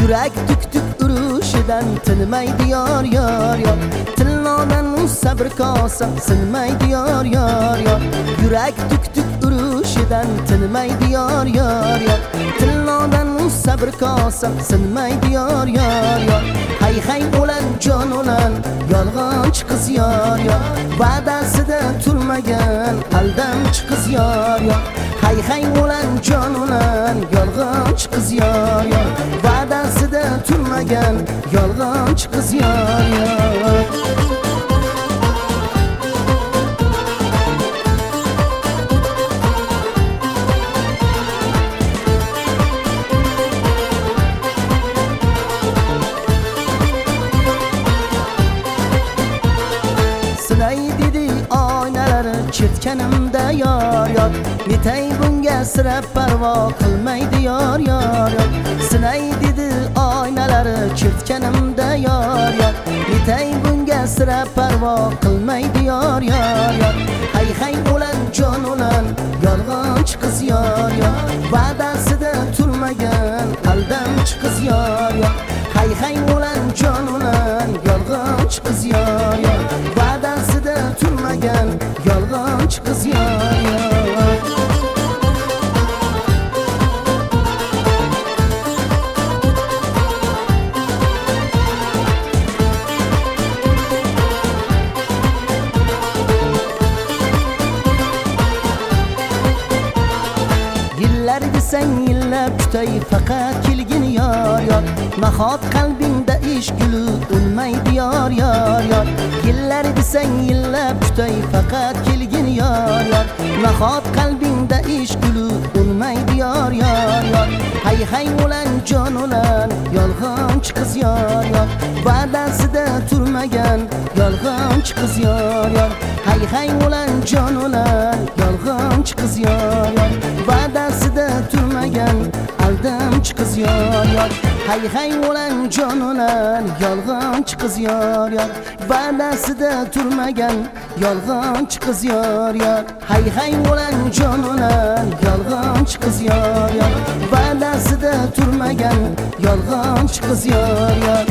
Yurak tuk urushidan tinmaydi yor yor yor. Tillodan sabr kosa sinmaydi yor yor yor. Yurak tuk urushidan tinmaydi yor yor yor. Tillodan sabr kosa sinmaydi yor yor yor. Hay hay ulan jon ulan yolg'onchi qiz yor yor. Va'dasida turmagan aldamchi qiz yor yor. Hay hay ulan jon ulan yolg'onchi qiz yor yor. Va'dasida turmagan yolg'onchi qiz yor yor. Sinay dedi oynalari chertganimda yor yor. Yetay bunga sira parvo qilmaydi yor yor yor. Sinay dedi oynalari chertganimda yor yor. Yetay bunga sira parvo qilmaydi yor yor yor. Hay hay ulan jon ulan yolg'onchi qiz yor yor. Va'dasida turmagan aldamchi qiz yor yor. Hay hay ulan jon ulan yolg'onchi qiz yor yor. Va'dasida turmagan yolg'onchi qiz yor yor. Yillar desang yillab kutay faqat kelgin yor yor. Nahot qalbingda ish guli unmaydi yor yor yor. Yillar desang yillab kutay faqat kelgin yor yor. Nahot qalbingda ish guli unmaydi yor yor yor. Hay hay ulan jon ulan yolg'onchi qiz yor yor. Va'dasida turmagan yolg'onchi qiz yor yor. Hay hay ulan jon ulan yolg'onchi qiz yor yor. Va'dasida turmagan aldamchi qiz yor yor. Hay hay ulan jon ulan yolg'onchi qiz yor yor. Va'dasida turmagan yolg'onchi qiz yor yor. Hay hay ulan jon ulan yolg'onchi qiz yor yor. Va'dasida turmagan yolg'onchi qiz yor yor.